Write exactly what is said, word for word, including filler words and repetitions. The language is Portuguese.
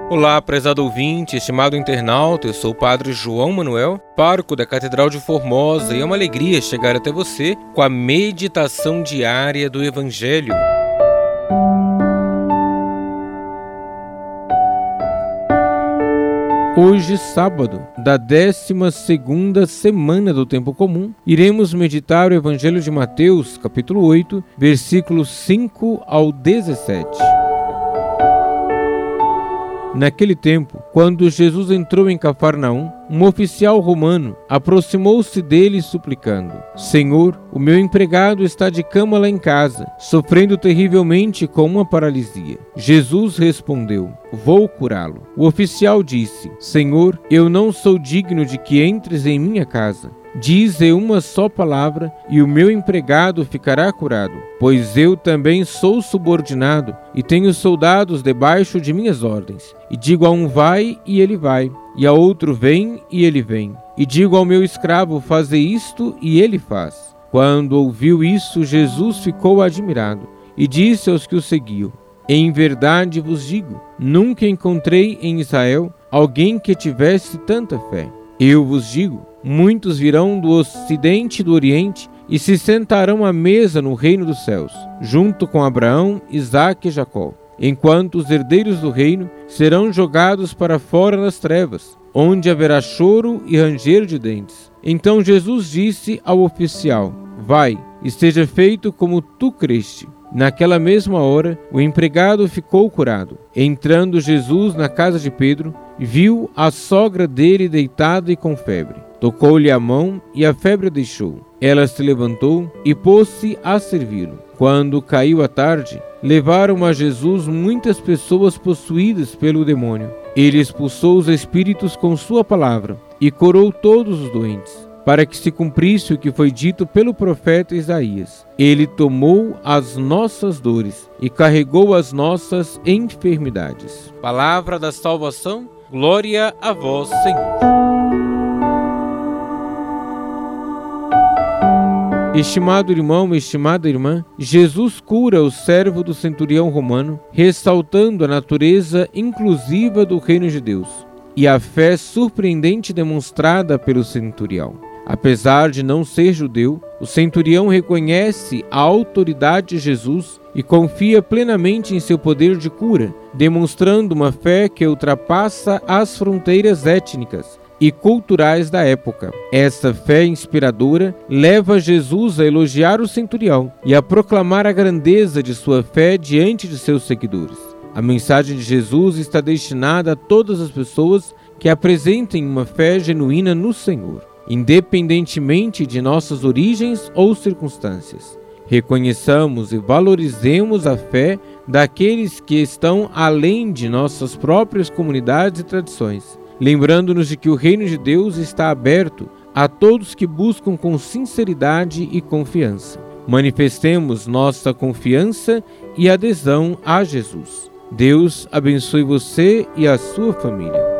Olá, prezado ouvinte, estimado internauta, eu sou o Padre João Manuel, pároco da Catedral de Formosa, e é uma alegria chegar até você com a meditação diária do Evangelho. Hoje, sábado, da décima segunda semana do Tempo Comum, iremos meditar o Evangelho de Mateus, capítulo oito, versículos cinco ao dezessete. Naquele tempo, quando Jesus entrou em Cafarnaum, um oficial romano aproximou-se dele suplicando: Senhor, o meu empregado está de cama lá em casa, sofrendo terrivelmente com uma paralisia. Jesus respondeu: Vou curá-lo. O oficial disse: Senhor, eu não sou digno de que entres em minha casa. Dize uma só palavra e o meu empregado ficará curado, pois eu também sou subordinado e tenho soldados debaixo de minhas ordens. E digo a um vai e ele vai, e a outro vem e ele vem. E digo ao meu escravo faze isto e ele faz. Quando ouviu isso, Jesus ficou admirado e disse aos que o seguiam: Em verdade vos digo, nunca encontrei em Israel alguém que tivesse tanta fé. Eu vos digo, muitos virão do ocidente e do oriente e se sentarão à mesa no reino dos céus, junto com Abraão, Isaque e Jacó, enquanto os herdeiros do reino serão jogados para fora nas trevas, onde haverá choro e ranger de dentes. Então Jesus disse ao oficial: Vai, e seja feito como tu creste. Naquela mesma hora, o empregado ficou curado. Entrando Jesus na casa de Pedro, viu a sogra dele deitada e com febre. Tocou-lhe a mão e a febre deixou. Ela se levantou e pôs-se a servi-lo. Quando caiu a tarde, levaram a Jesus muitas pessoas possuídas pelo demônio. Ele expulsou os espíritos com sua palavra e curou todos os doentes, para que se cumprisse o que foi dito pelo profeta Isaías. Ele tomou as nossas dores e carregou as nossas enfermidades. Palavra da salvação, glória a vós, Senhor. Estimado irmão, estimada irmã, Jesus cura o servo do centurião romano, ressaltando a natureza inclusiva do reino de Deus e a fé surpreendente demonstrada pelo centurião. Apesar de não ser judeu, o centurião reconhece a autoridade de Jesus e confia plenamente em seu poder de cura, demonstrando uma fé que ultrapassa as fronteiras étnicas e culturais da época. Essa fé inspiradora leva Jesus a elogiar o centurião e a proclamar a grandeza de sua fé diante de seus seguidores. A mensagem de Jesus está destinada a todas as pessoas que apresentem uma fé genuína no Senhor, independentemente de nossas origens ou circunstâncias. Reconheçamos e valorizemos a fé daqueles que estão além de nossas próprias comunidades e tradições, lembrando-nos de que o reino de Deus está aberto a todos que buscam com sinceridade e confiança. Manifestemos nossa confiança e adesão a Jesus. Deus abençoe você e a sua família.